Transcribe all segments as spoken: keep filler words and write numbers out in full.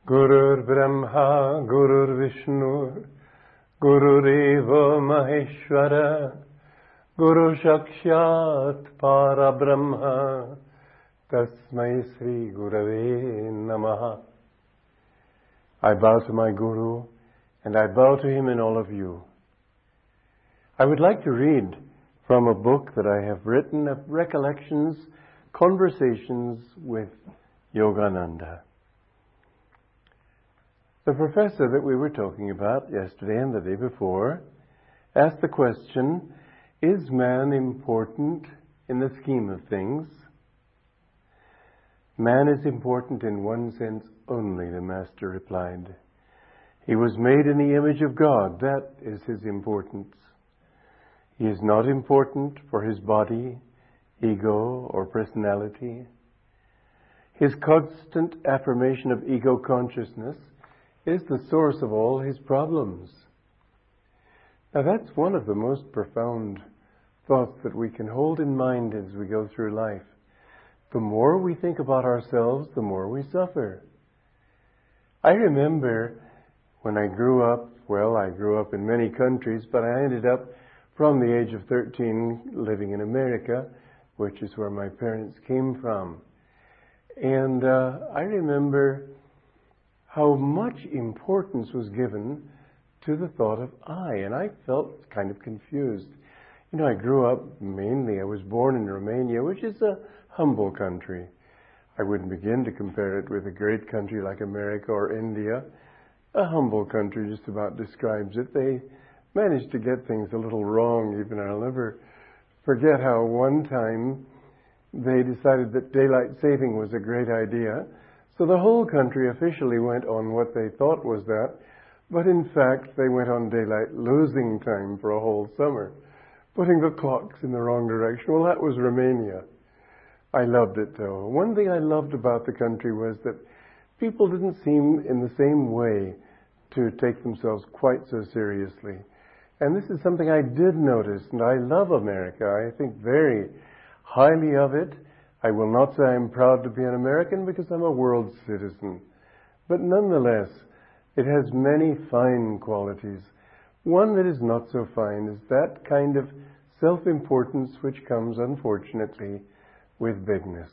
Gurur Brahma, Gurur Vishnu, Gurureva Maheshwara, Guru Sakshat Parabrahma, Tasmai Sri Gurave Namaha. I bow to my Guru, and I bow to him in all of you. I would like to read from a book that I have written of recollections, conversations with Yogananda. The professor that we were talking about yesterday and the day before asked the question, is man important in the scheme of things? Man is important in one sense only, the Master replied. He was made in the image of God. That is his importance. He is not important for his body, ego, or personality. His constant affirmation of ego consciousness is the source of all his problems. Now that's one of the most profound thoughts that we can hold in mind as we go through life. The more we think about ourselves, the more we suffer. I remember when I grew up, well, I grew up in many countries, but I ended up from the age of thirteen living in America, which is where my parents came from. And uh, I remember how much importance was given to the thought of I, and I felt kind of confused. You know, I grew up mainly, I was born in Romania, which is a humble country. I wouldn't begin to compare it with a great country like America or India. A humble country just about describes it. They managed to get things a little wrong even. I'll never forget how one time they decided that daylight saving was a great idea. So the whole country officially went on what they thought was that, but in fact they went on daylight losing time for a whole summer, putting the clocks in the wrong direction. Well, that was Romania. I loved it though. One thing I loved about the country was that people didn't seem in the same way to take themselves quite so seriously. And this is something I did notice, and I love America. I think very highly of it. I will not say I'm proud to be an American because I'm a world citizen. But nonetheless, it has many fine qualities. One that is not so fine is that kind of self-importance which comes, unfortunately, with bigness.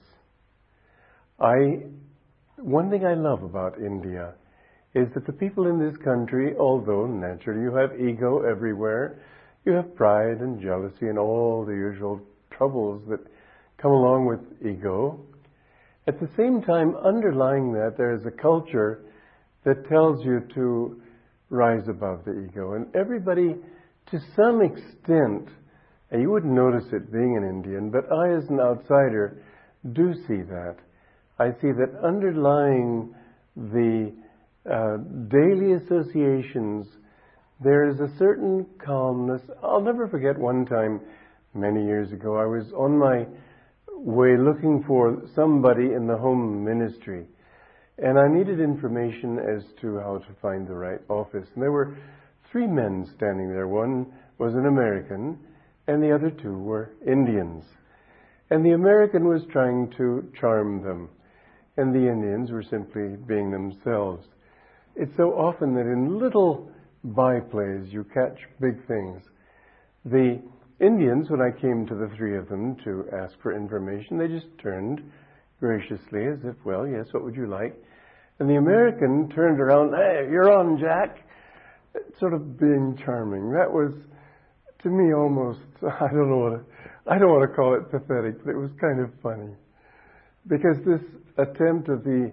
I, one thing I love about India is that the people in this country, although naturally you have ego everywhere, you have pride and jealousy and all the usual troubles that come along with ego. At the same time, underlying that, there is a culture that tells you to rise above the ego. And everybody, to some extent, and you wouldn't notice it being an Indian, but I as an outsider do see that. I see that underlying the uh, daily associations, there is a certain calmness. I'll never forget one time, many years ago, I was on my way looking for somebody in the home ministry. And I needed information as to how to find the right office. And there were three men standing there. One was an American, and the other two were Indians. And the American was trying to charm them, and the Indians were simply being themselves. It's so often that in little byplays you catch big things. The Indians, when I came to the three of them to ask for information, they just turned graciously as if, well, yes, what would you like? And the American turned around, hey, you're on, Jack, sort of being charming. That was, to me, almost, I don't know what, I don't want to call it pathetic, but it was kind of funny. Because this attempt of the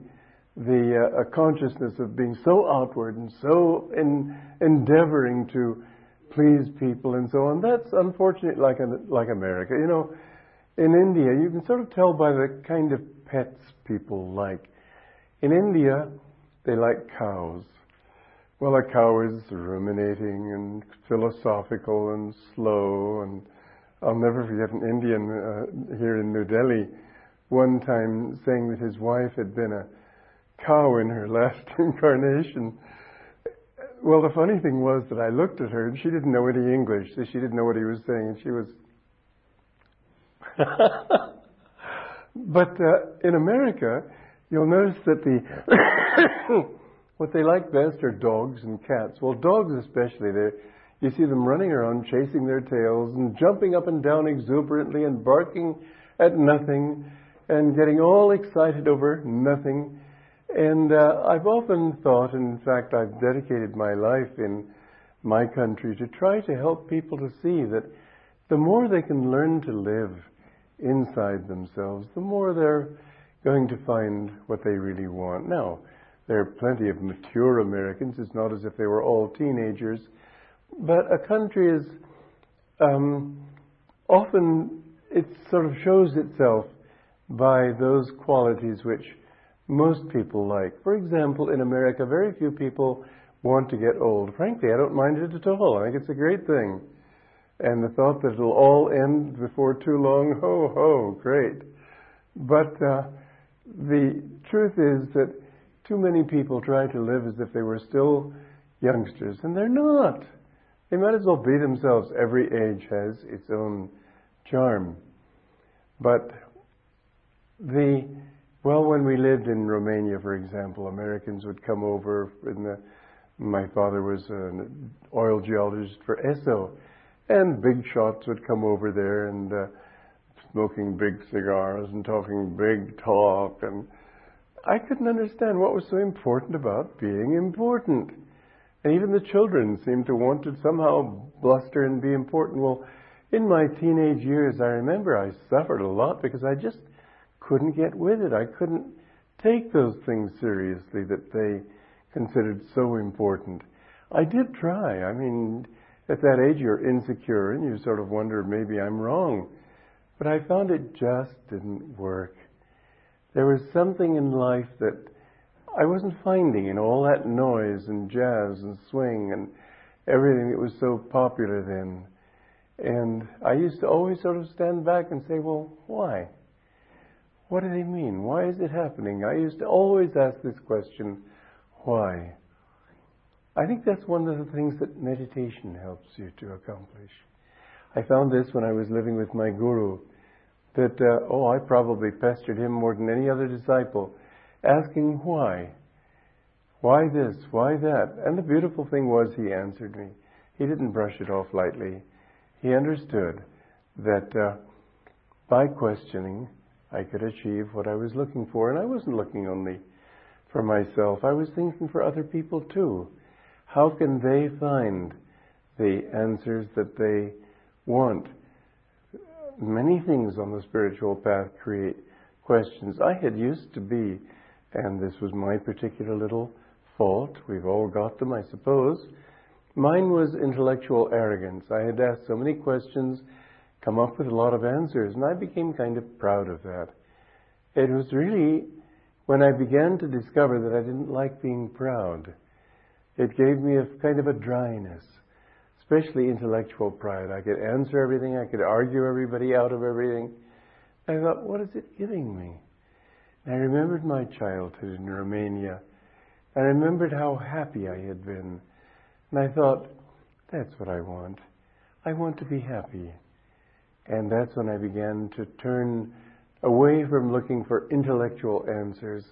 the uh, consciousness of being so outward and so in, endeavoring to please people and so on, that's unfortunate like, like America. You know, in India, you can sort of tell by the kind of pets people like. In India, they like cows. Well, a cow is ruminating and philosophical and slow, and I'll never forget an Indian uh, here in New Delhi one time saying that his wife had been a cow in her last incarnation. Well, the funny thing was that I looked at her and she didn't know any English, so she didn't know what he was saying, and she was... But uh, in America, you'll notice that the what they like best are dogs and cats. Well, dogs especially, they you see them running around, chasing their tails and jumping up and down exuberantly and barking at nothing and getting all excited over nothing. And uh, I've often thought, and in fact I've dedicated my life in my country to try to help people to see that the more they can learn to live inside themselves, the more they're going to find what they really want. Now, there are plenty of mature Americans. It's not as if they were all teenagers. But a country is um, often, it sort of shows itself by those qualities which most people like. For example, in America, very few people want to get old. Frankly, I don't mind it at all. I think it's a great thing. And the thought that it'll all end before too long, ho, ho, great. But uh, the truth is that too many people try to live as if they were still youngsters, and they're not. They might as well be themselves. Every age has its own charm. But the, well, when we lived in Romania, for example, Americans would come over. In the, my father was an oil geologist for Esso, and big shots would come over there and uh, smoking big cigars and talking big talk. And I couldn't understand what was so important about being important. And even the children seemed to want to somehow bluster and be important. Well, in my teenage years, I remember I suffered a lot because I just couldn't get with it. I couldn't take those things seriously that they considered so important. I did try. I mean, at that age, you're insecure and you sort of wonder, maybe I'm wrong. But I found it just didn't work. There was something in life that I wasn't finding in all that noise and jazz and swing and everything that was so popular then. And I used to always sort of stand back and say, well, why? What do they mean? Why is it happening? I used to always ask this question, why? I think that's one of the things that meditation helps you to accomplish. I found this when I was living with my guru, that, uh, oh, I probably pestered him more than any other disciple, asking why. Why this? Why that? And the beautiful thing was he answered me. He didn't brush it off lightly. He understood that uh, by questioning, I could achieve what I was looking for. And I wasn't looking only for myself. I was thinking for other people too. How can they find the answers that they want? Many things on the spiritual path create questions. I had used to be, and this was my particular little fault, we've all got them, I suppose. Mine was intellectual arrogance. I had asked so many questions, come up with a lot of answers, and I became kind of proud of that. It was really when I began to discover that I didn't like being proud. It gave me a kind of a dryness, especially intellectual pride. I could answer everything, I could argue everybody out of everything. I thought, what is it giving me? And I remembered my childhood in Romania. I remembered how happy I had been. And I thought, that's what I want. I want to be happy. And that's when I began to turn away from looking for intellectual answers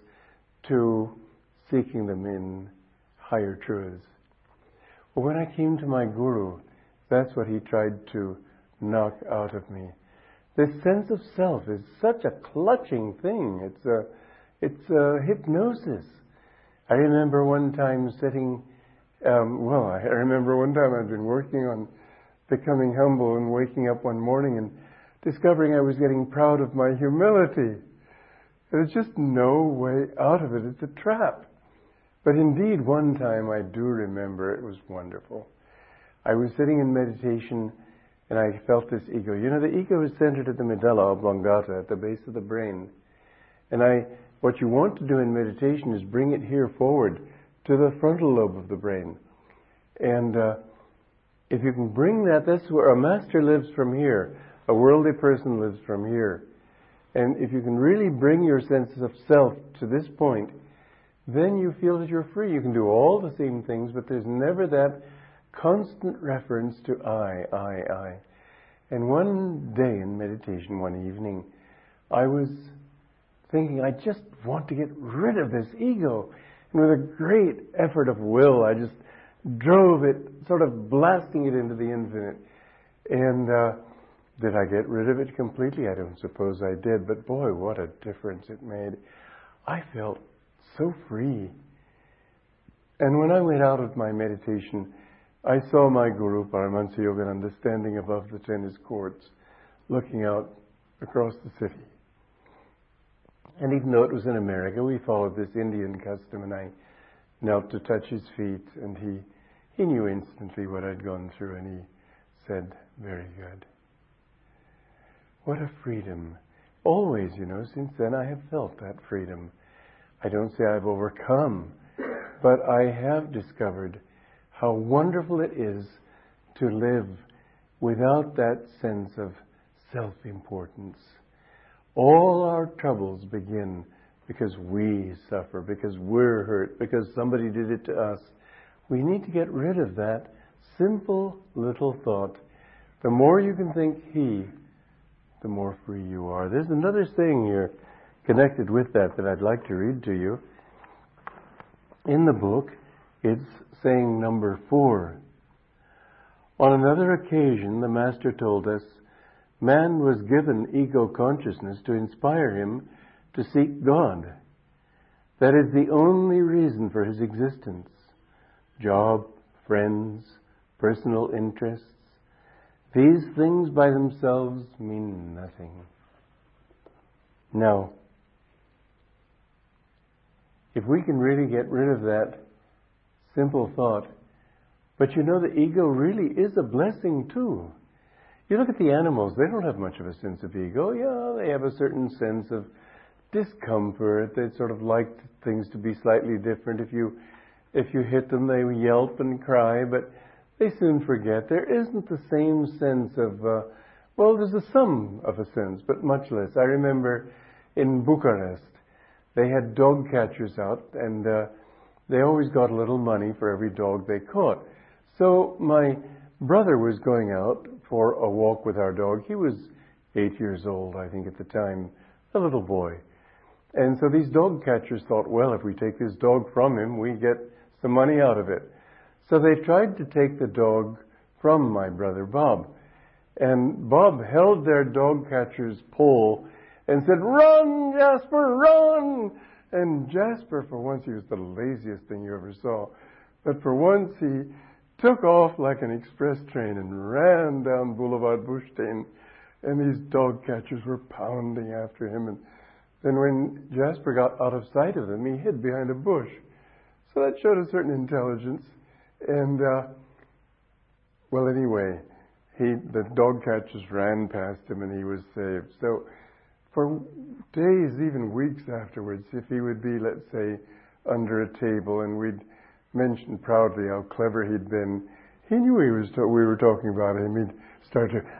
to seeking them in higher truths. Well, when I came to my guru, that's what he tried to knock out of me. This sense of self is such a clutching thing. It's a, it's a hypnosis. I remember one time sitting, um, well, I remember one time I'd been working on becoming humble and waking up one morning and discovering I was getting proud of my humility. There's just no way out of it. It's a trap. But indeed, one time I do remember, it was wonderful. I was sitting in meditation and I felt this ego. You know, the ego is centered at the medulla oblongata, at the base of the brain. And I, what you want to do in meditation is bring it here forward to the frontal lobe of the brain. And uh, if you can bring that, that's where a master lives from here. A worldly person lives from here. And if you can really bring your sense of self to this point, then you feel that you're free. You can do all the same things, but there's never that constant reference to I, I, I. And one day in meditation, one evening, I was thinking, I just want to get rid of this ego. And with a great effort of will, I just drove it, sort of blasting it into the infinite. And uh, did I get rid of it completely? I don't suppose I did. But boy, what a difference it made. I felt so free. And when I went out of my meditation, I saw my Guru, Paramahansa Yogananda, standing above the tennis courts, looking out across the city. And even though it was in America, we followed this Indian custom, and I knelt to touch his feet, and he, he knew instantly what I'd gone through, and he said, very good. What a freedom. Always, you know, since then I have felt that freedom. I don't say I've overcome, but I have discovered how wonderful it is to live without that sense of self-importance. All our troubles begin because we suffer, because we're hurt, because somebody did it to us. We need to get rid of that simple little thought. The more you can think he, the more free you are. There's another thing here connected with that that I'd like to read to you. In the book, it's saying number four. On another occasion, the Master told us, man was given ego consciousness to inspire him to seek God. That is the only reason for his existence. Job, friends, personal interests, these things by themselves mean nothing. Now, if we can really get rid of that simple thought, but you know the ego really is a blessing too. You look at the animals, they don't have much of a sense of ego. Yeah, they have a certain sense of discomfort. They sort of like things to be slightly different. If you if you hit them, they yelp and cry, but they soon forget. There isn't the same sense of, uh, well, there's a some of a sense, but much less. I remember in Bucharest, they had dog catchers out, and uh, they always got a little money for every dog they caught. So my brother was going out for a walk with our dog. He was eight years old, I think, at the time, a little boy. And so these dog catchers thought, well, if we take this dog from him, we get some money out of it. So they tried to take the dog from my brother Bob. And Bob held their dog catcher's pole and said, "Run, Jasper, run!" And Jasper, for once, he was the laziest thing you ever saw. But for once, he took off like an express train and ran down Boulevard Bushstein. And these dog catchers were pounding after him. And then when Jasper got out of sight of them, he hid behind a bush. So that showed a certain intelligence. And, uh, well, anyway, he the dog catchers ran past him and he was saved. So for days, even weeks afterwards, if he would be, let's say, under a table and we'd mention proudly how clever he'd been, he knew he was. we were talking about him. He'd start to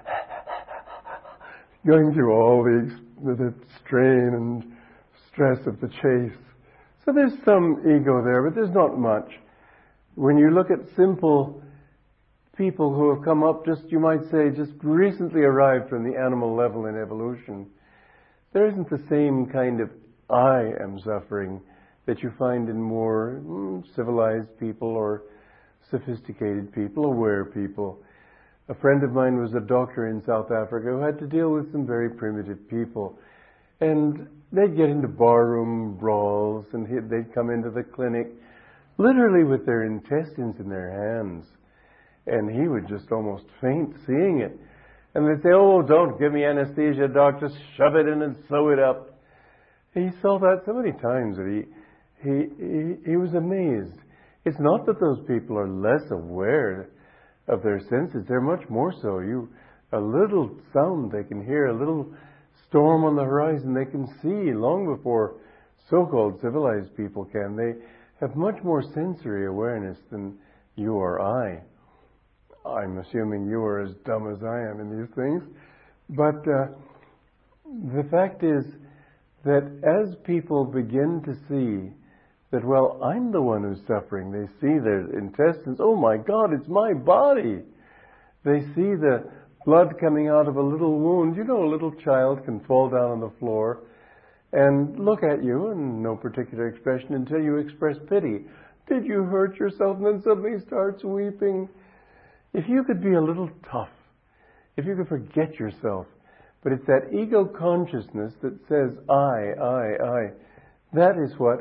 going through all the, the strain and stress of the chase. So there's some ego there, but there's not much. When you look at simple people who have come up just, you might say, just recently arrived from the animal level in evolution, there isn't the same kind of I am suffering that you find in more mm, civilized people or sophisticated people, aware people. A friend of mine was a doctor in South Africa who had to deal with some very primitive people. And they'd get into barroom brawls and they'd come into the clinic literally with their intestines in their hands. And he would just almost faint seeing it. And they'd say, "Oh, don't give me anesthesia, doc, just shove it in and sew it up." He saw that so many times that he, he, he, he was amazed. It's not that those people are less aware of their senses. They're much more so. You, a little sound they can hear, a little storm on the horizon they can see long before so-called civilized people can. They have much more sensory awareness than you or I. I'm assuming you are as dumb as I am in these things. But uh, the fact is that as people begin to see that, well, I'm the one who's suffering, they see their intestines, oh my God, it's my body. They see the blood coming out of a little wound. You know, a little child can fall down on the floor and look at you in no particular expression until you express pity. Did you hurt yourself? And then suddenly starts weeping. If you could be a little tough, if you could forget yourself, but it's that ego consciousness that says, I, I, I. That is what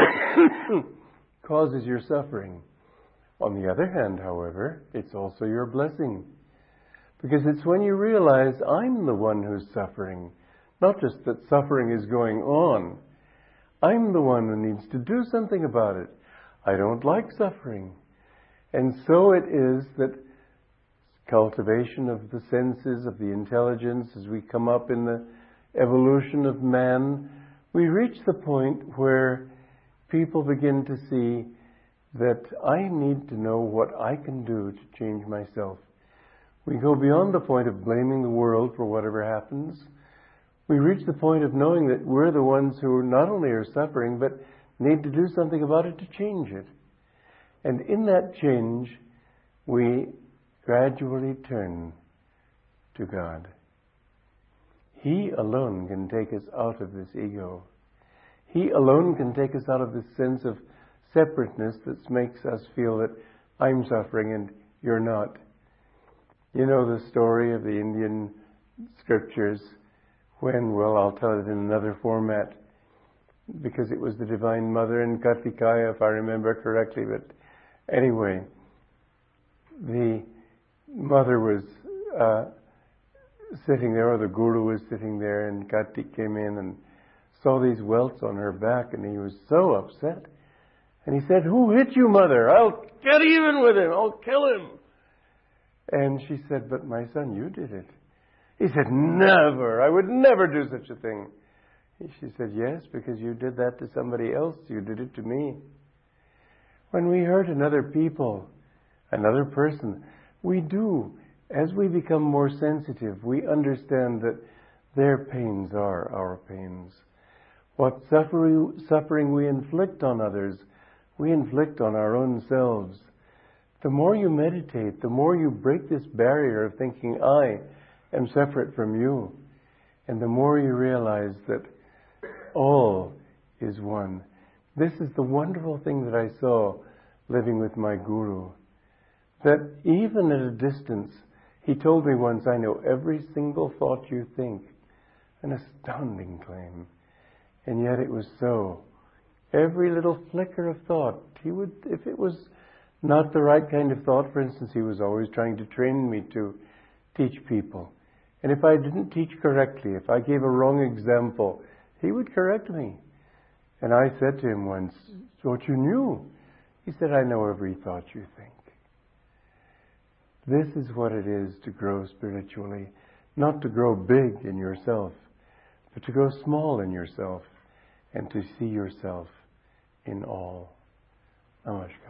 causes your suffering. On the other hand, however, it's also your blessing. Because it's when you realize I'm the one who's suffering, not just that suffering is going on. I'm the one who needs to do something about it. I don't like suffering. And so it is that cultivation of the senses, of the intelligence, as we come up in the evolution of man, we reach the point where people begin to see that I need to know what I can do to change myself. We go beyond the point of blaming the world for whatever happens. We reach the point of knowing that we're the ones who not only are suffering, but need to do something about it to change it. And in that change, we gradually turn to God. He alone can take us out of this ego. He alone can take us out of this sense of separateness that makes us feel that I'm suffering and you're not. You know the story of the Indian scriptures when, well, I'll tell it in another format because it was the Divine Mother in Kartikaya, if I remember correctly. But anyway, the mother was uh, sitting there, or the guru was sitting there, and Kartik came in and saw these welts on her back, and he was so upset. And he said, "Who hit you, Mother? I'll get even with him. I'll kill him." And she said, "But my son, you did it." He said, "Never. I would never do such a thing." She said, "Yes, because you did that to somebody else. You did it to me." When we hurt another people, another person, we do. As we become more sensitive, we understand that their pains are our pains. What suffering, suffering we inflict on others, we inflict on our own selves. The more you meditate, the more you break this barrier of thinking, I am separate from you. And the more you realize that all is one. This is the wonderful thing that I saw living with my guru. That even at a distance, he told me once, "I know every single thought you think." An astounding claim. And yet it was so. Every little flicker of thought, he would, if it was not the right kind of thought, for instance, he was always trying to train me to teach people. And if I didn't teach correctly, if I gave a wrong example, he would correct me. And I said to him once, "Thought you knew." He said, "I know every thought you think." This is what it is to grow spiritually. Not to grow big in yourself, but to grow small in yourself and to see yourself in all. Namaskar.